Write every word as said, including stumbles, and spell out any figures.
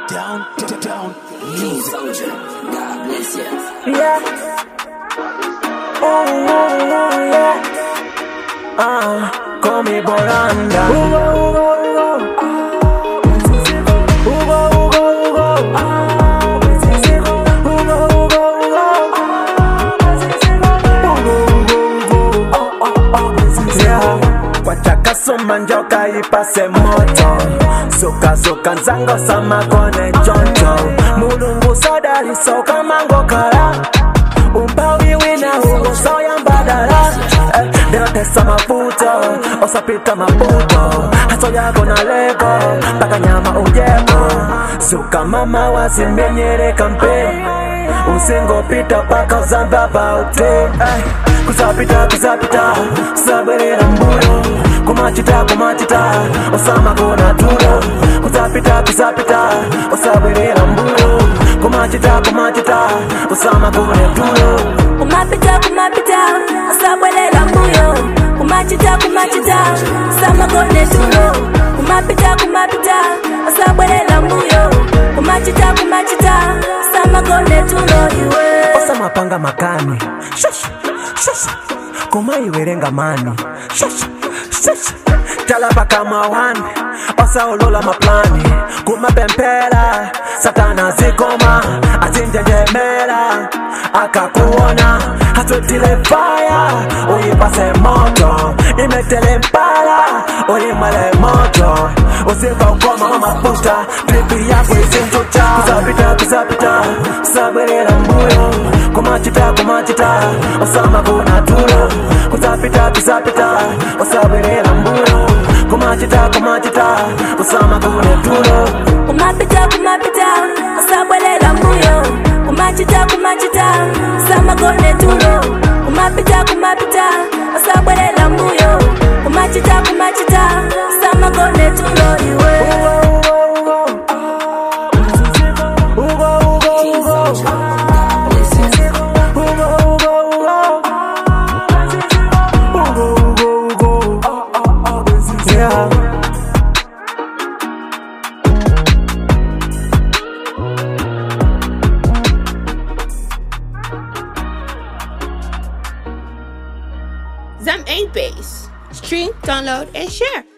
Down, down, down. King Soldier, God bless you. Yeah. Oh, oh, oh, yeah. Ah, call me Boranda. Ugo, Ugo, Ugo. Ugo, Ugo, Ugo. Ugo, Ugo, Ugo. Yeah. Wataka soma njoka ipase moto. Soka soka nzango sama kone choncho. Mulungu sodali soka mango kara. Umpawi wina hugo soya mbadala. eh, Dero tesa mafuto osapita maputo. Haso yako na lego paka nyama ujeko. Soka mama wasimbenyere kampe. Usingo pita paka uzamba baute. eh, Kusapita kusapita sabere rambuyo. Kumachita kumachita osama kona tulo. Kusapita kusapita osabere rambuyo. Kumachita kumachita osama kona tulo. Kumapita kumapita osabere rambuyo. Kumachita kumachita osama kona tulo. Kumapita kumapita osabere rambuyo. Kumachita kumachita osama kona tulo iwe. Osama panga makani. Shush shush. Kuma iwerenga mani. Shush shush. Talaba kama wani. Osa olola maplani. Kuma pempela. Satana zikoma. Atinjenjemela. Akakuona. Hatutile fire. Uyipase moto. Imetele mpala. Uyimale moto. Usifa ukoma mama puta. Tripi yako izintucha. Kusapita kusapita sabere rambuyo. Kumachita kumachita osama kuna tulo. Kusapita kusapita osabere rambuyo. Kumachita kumachita osama kuna tulo. Kumapita kumapita osabere rambuyo. Kumachita kumachita osama kuna tulo. Kumapita kumapita osabere rambuyo. Kumachita kumachita osama kuna tulo iwe. Zam eight Base. Stream, download, and share.